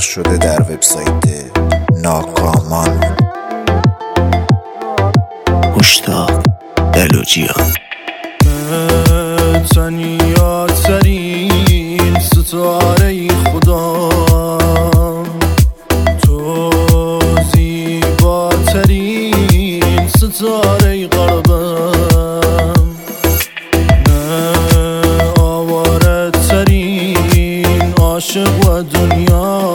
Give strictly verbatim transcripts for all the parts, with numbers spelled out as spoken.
پخش شده در وبسایت ناکامان. مشتاق دلوجیان. تنیا ترین ستاره خدا، تو زیباترین ستاره قلبم، نه آواره ترین عاشق و دنیا،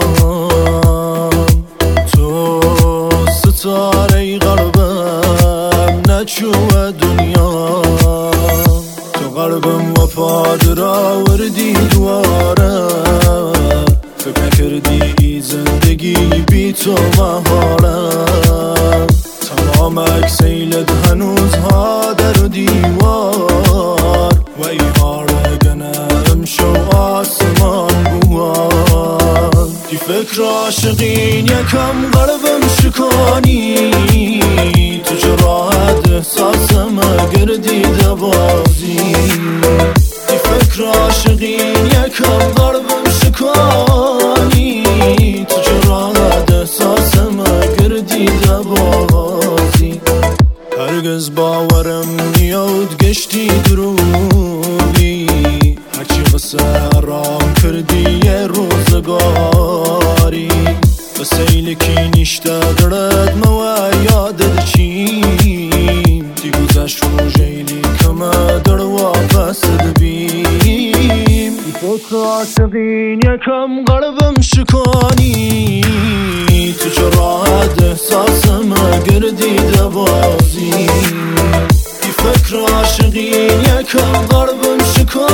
تو ستاره قلبم نچو و دنیا، تو قلبم وفا درا وردی دواره، فکر نکردی زندگی بی تو محاله، تمام اکسیلت هنوز ها در و دیوار، و ای هارگنه امشو آسمان بوار، دی فکر عاشقین یکم قلبم شکانی، تو چه راحت احساسم گردی دبازی، دی فکر عاشقین یکم قلبم شکانی، تو چه راحت احساسم گردی دبازی، هرگز باورم نیاد گشتی دروغی، هرچی قصه رام کردی یه روزگاری، بسیل کی نیشته درد مو یادت چیم، دی گذشت رو جیلی کمه در واپس دبیم، دی فکر عاشقین یکم قلبم شکانی، تو چه راحت احساسم گردی دبازی، دی فکر عاشقین یکم قلبم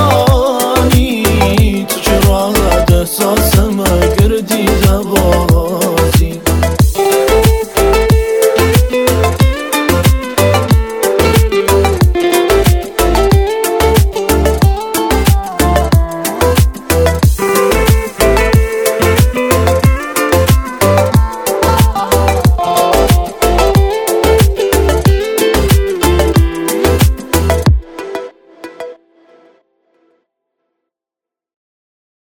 شکانی، تو چه راحت احساسم گردی دبازی.